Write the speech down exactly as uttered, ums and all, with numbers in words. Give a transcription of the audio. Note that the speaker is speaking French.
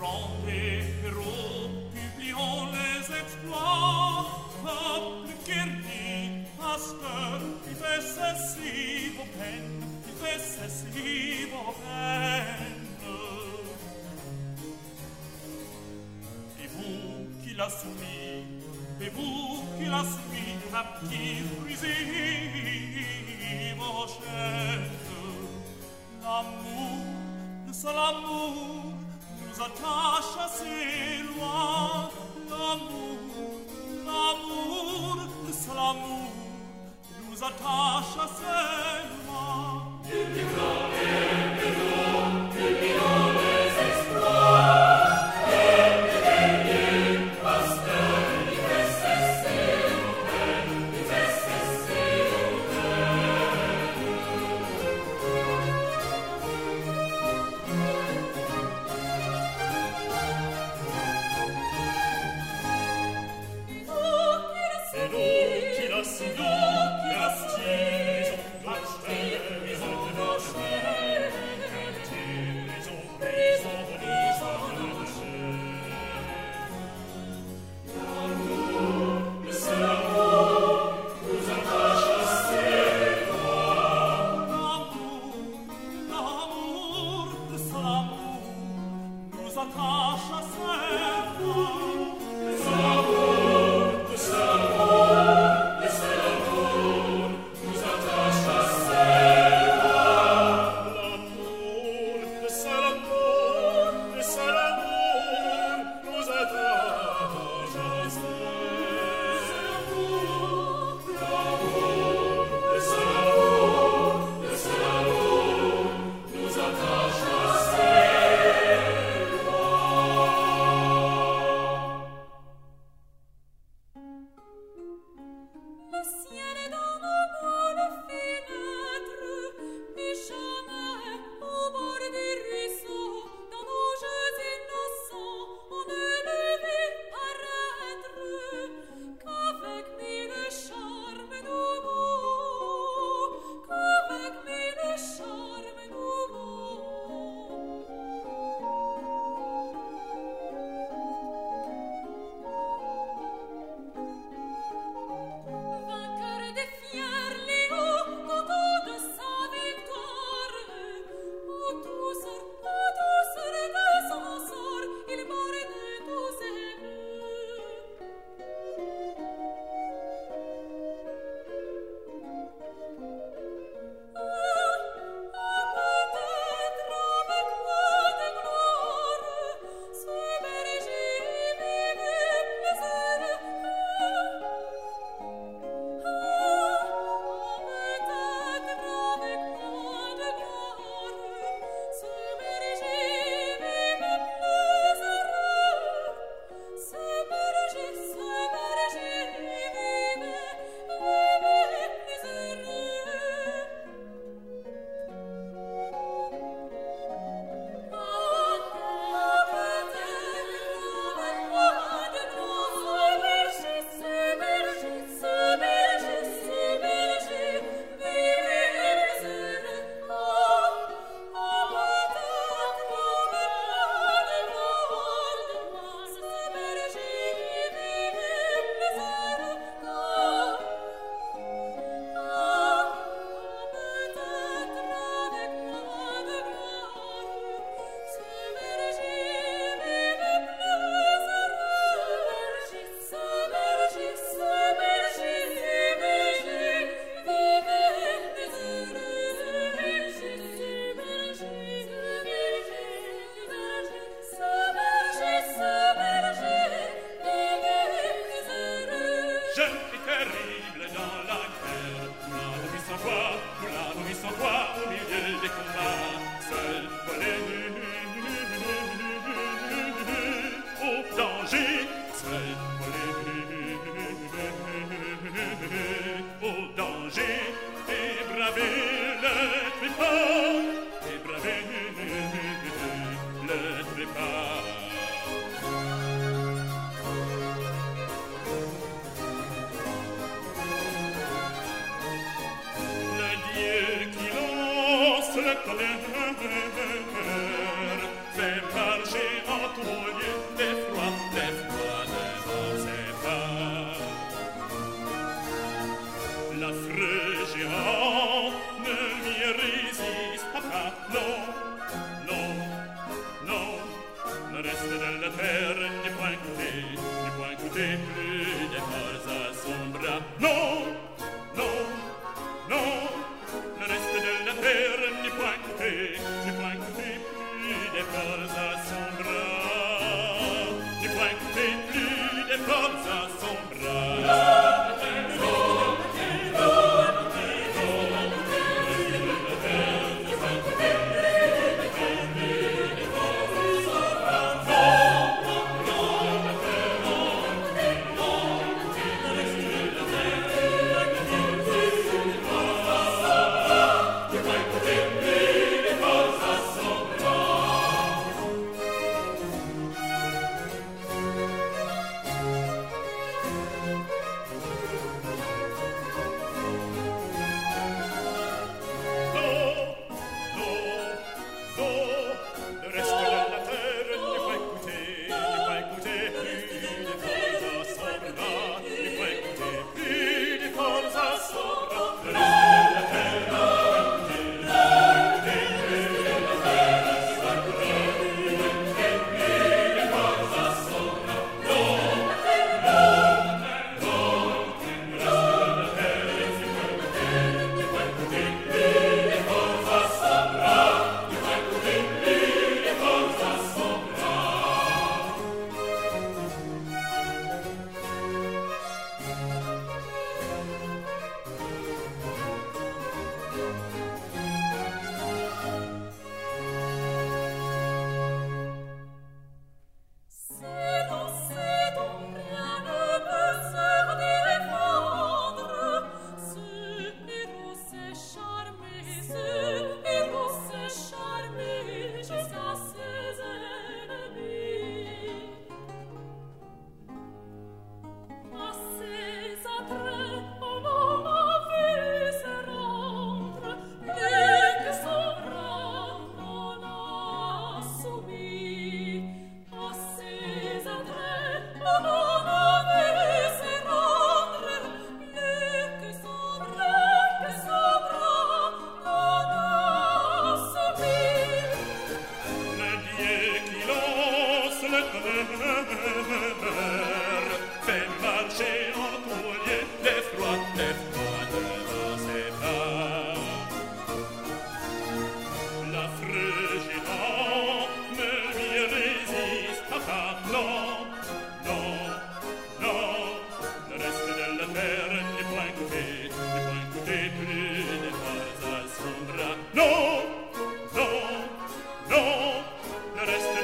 grands héros, publions les exploits. Peuple guerrier, Pasteur, qui fait ceci vos peines, qui fait ceci vos peines. Et vous qui l'a soumis, et vous qui l'a soumis, captif, fusil, vos chaînes. L'amour, le seul amour, nous attache à ses lois. L'amour, l'amour, le seul amour, nous attache à ses lois. Publions les héros, publions les exploits. entouré d'effroi, d'effroi devant ses pas. L'affreux géant ne lui résiste pas, non, non, non. Le reste de la terre n'est point goûté, n'est point goûté plus d'efforts à son bras, non, non, non. Le reste de la terre n'est point goûté, n'est point goûté plus d'efforts à son bras, n'est point goûté plus d'efforts à son bras. Le reste